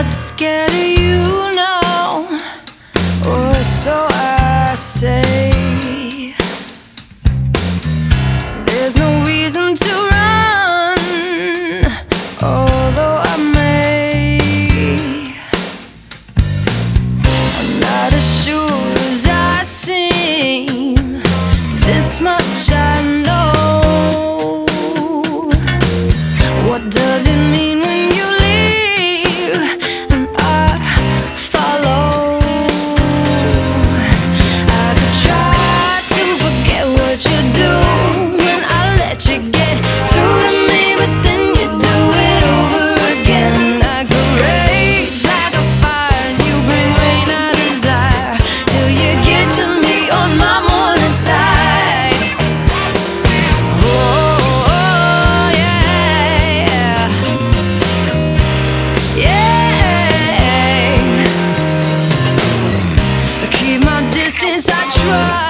not scared of you, no. Or so I say. There's no reason to run, although I may. I'm not as sure as I seem. This much I know. What does it mean when you leave and I follow? I could try to forget what you do when I let you get through to me, but then you do it over again. I could rage like a fire and you bring rain I desire, till you get to me on my morning side. Oh, yeah, yeah. I keep my distance, I try.